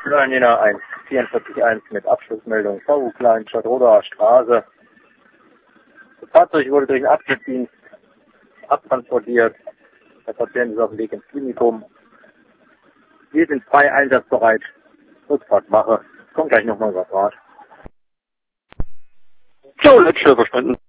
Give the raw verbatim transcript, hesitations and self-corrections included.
Flöhrnjena eins vierundvierzig eins mit Abschlussmeldung V U Kleinstadt Rodaer Straße. Das Fahrzeug wurde durch den Abschnittdienst abtransportiert. Der Patient ist auf dem Weg ins Klinikum. Wir sind frei einsatzbereit. Rückfahrtwache. Kommt gleich nochmal was Rat. So, letzte verstanden.